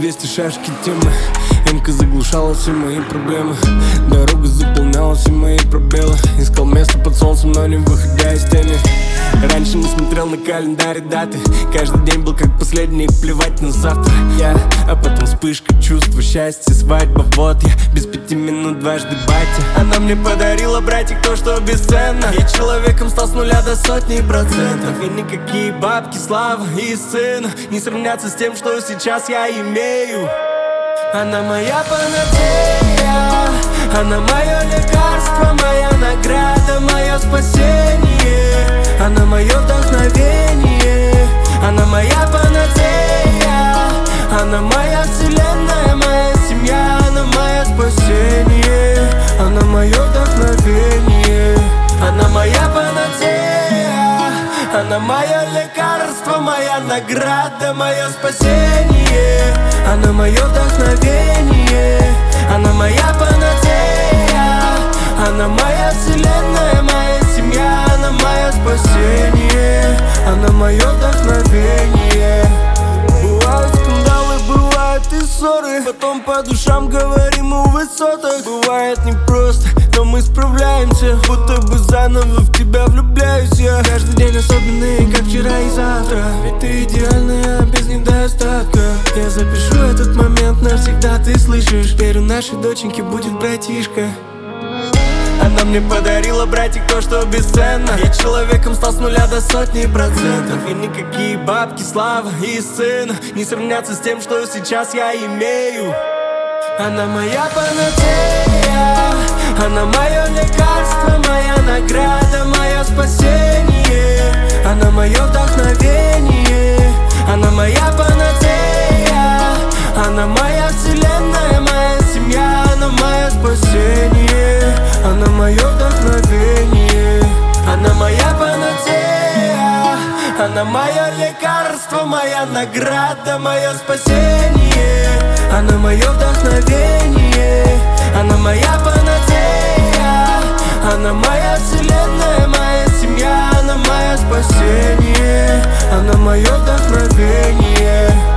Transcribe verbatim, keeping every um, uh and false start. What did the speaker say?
двести шашки темы. Эмка заглушала все мои проблемы. Дорога заполняла все мои пробелы. Искал место под солнцем, но не выходя из тени. Раньше не смотрел на календарь даты. Каждый день был как последний, плевать на завтра. Я, а потом вспышка чувства, счастья, свадьба. Вот я, без пяти минут дважды батя. Она мне подарила, братик, то, что бесценно. Я человеком стал с нуля до сотни процентов. И никакие бабки, слава и сына не сравнятся с тем, что сейчас я имею. Она моя панацея, она мое лекарство, моя награда, мое спасение. Она мое вдохновение, она моя панацея, она моя вселенная, моя семья, она мое спасение. Она мое вдохновение, она моя панацея, она мое лекарство, моя награда, мое спасение. Она мое вдохновение, она моя панацея, она моя вселенная, моя семья, она мое спасение. Она мое вдохновение. Бывают скандалы, бывают и ссоры, потом по душам говорим о высотах. Бывает непросто, но мы справляемся, будто бы заново в тебя влюбляюсь я. Каждый день особенный, как вчера и завтра, ведь ты идеальная, без недостатка. Я запишу этот момент навсегда, ты слышишь? Верю, нашей доченьке будет братишка. Она мне подарила, братик, то, что бесценно. Я человеком стал с нуля до сотни процентов. И никакие бабки, слава и сына не сравнятся с тем, что сейчас я имею. Она моя панацея, она мое лекарство, моя награда, мое спасение. Она мое вдохновение, она моя панацея, она моя вселенная, моя семья, она мое спасение. Она мое вдохновение, она моя панацея, она мое лекарство, моя награда, мое спасение. Она мое вдохновение, она моя панацея, она моя вселенная, моя семья, она мое спасение. Она мое вдохновение.